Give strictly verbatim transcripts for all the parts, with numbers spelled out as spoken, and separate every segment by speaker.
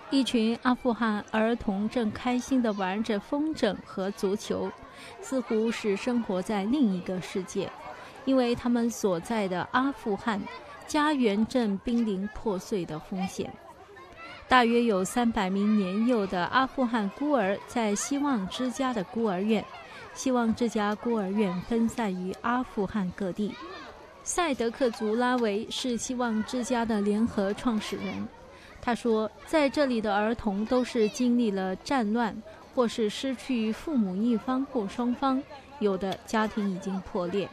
Speaker 1: 一群阿富汗儿童正开心地玩着风筝和足球，似乎是生活在另一个世界，因为他们所在的阿富汗家园正濒临破碎的风险。大约有三百名年幼的阿富汗孤儿在希望之家的孤儿院，希望这家孤儿院分散于阿富汗各地。赛德克族拉维是希望之家的联合创始人，他说，在这里的儿童都是经历了战乱，或是失去父母一方或双方，有的家庭已经破裂。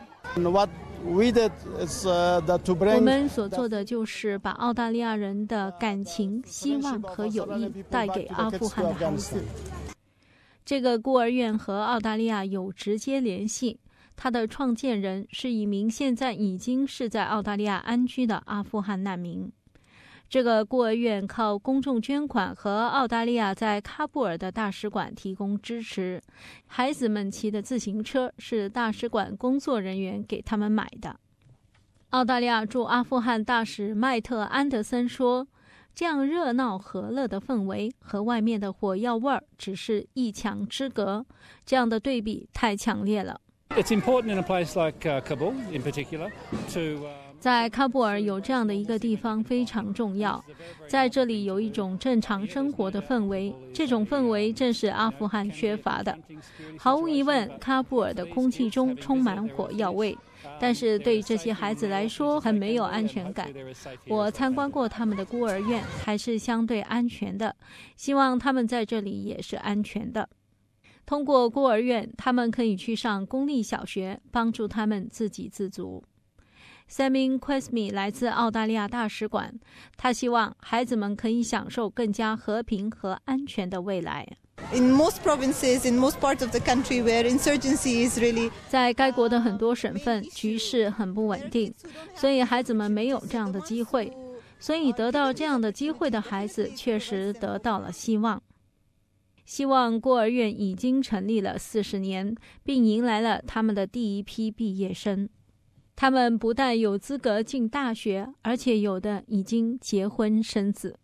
Speaker 1: 我们所做的就是把澳大利亚人的感情、希望和友谊带给阿富汗的孩子。这个孤儿院和澳大利亚有直接联系，它的创建人是一名现在已经是在澳大利亚安居的阿富汗难民。这个孤儿院靠公众捐款和澳大利亚在喀布尔的大使馆提供支持。孩子们骑的自行车是大使馆工作人员给他们买的。澳大利亚驻阿富汗大使麦特·安德森说，这样热闹和乐的氛围和外面的火药味儿只是一墙之隔，这样的对比太强烈了。
Speaker 2: It's important in a place like uh, Kabul in particular to uh
Speaker 1: 在喀布尔有这样的一个地方非常重要，在这里有一种正常生活的氛围，这种氛围正是阿富汗缺乏的。毫无疑问，喀布尔的空气中充满火药味，但是对这些孩子来说很没有安全感。我参观过他们的孤儿院，还是相对安全的，希望他们在这里也是安全的。通过孤儿院，他们可以去上公立小学，帮助他们自给自足。Samin Quasmi 来自澳大利亚大使馆，他希望孩子们可以享受更加和平和安全的未来。
Speaker 3: In most provinces, in most parts of the country where insurgency is really
Speaker 1: 在该国的很多省份，局势很不稳定，所以孩子们没有这样的机会。所以得到这样的机会的孩子，确实得到了希望。希望孤儿院已经成立了四十年，并迎来了他们的第一批毕业生。他们不但有资格进大学，而且有的已经结婚生子。